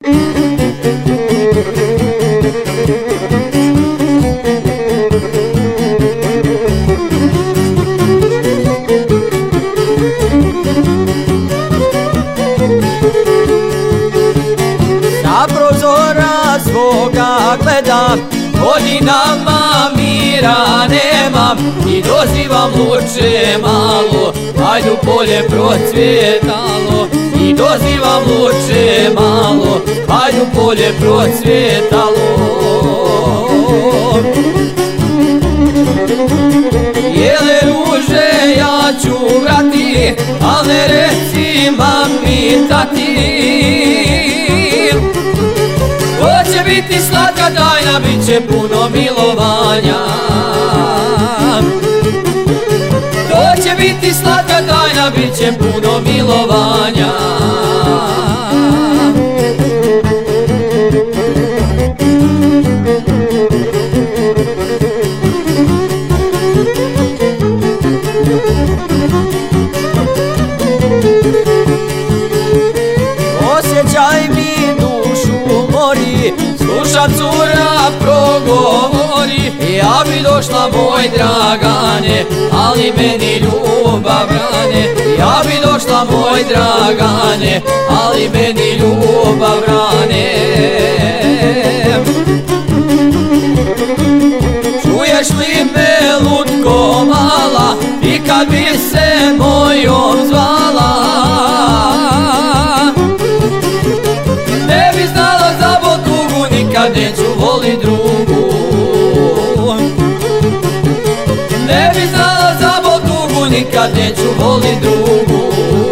Sa prozora svoga gledam, godinama mira nemam i dozivam luče malo, hajdu polje procvjetalo. I dozivam luče malo, hajdu polje procvjetalo. Jele ruže ja ću vrati, al ne reci mami tati. To će biti slatka tajna, bit će puno milovanja. To će biti slatka tajna, bit će puno milovanja. Osjećaj mi dušu mori, sluša cura progovori. Ja bi došla moj Dragane, ali meni ljubav brane. Ja bi došla moj Dragane, ali meni ljubav brane. Čuješ li me lutko mala, i kad bi se mojom zvala? Ne bi znala za bol tugu, nikad neću volit drugu. Ne bi znala za bol tugu, nikad neću volit drugu.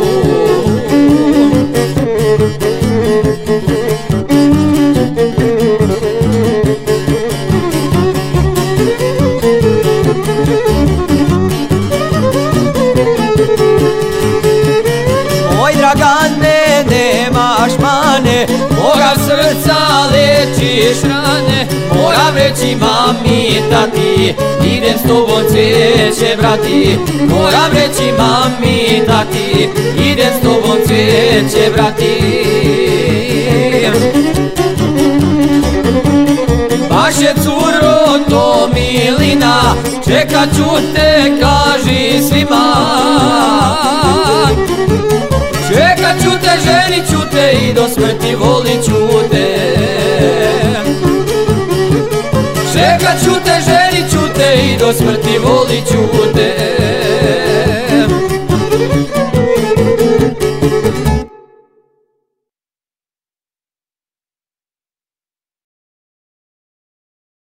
Moj Dragane, nemaš mane, moga srca lečiš rane. Moram reći mami tati, idem s tobom cvijeće brati. Moram reći mami tati, idem s tobom cvijeće brati. Baš je curo to milina, čekat ću te, kaži svima. Čekat ću te, ženit ću te i do smrti volit ću te. Čekat ću te, ženit ću te i do smrti volit ću te.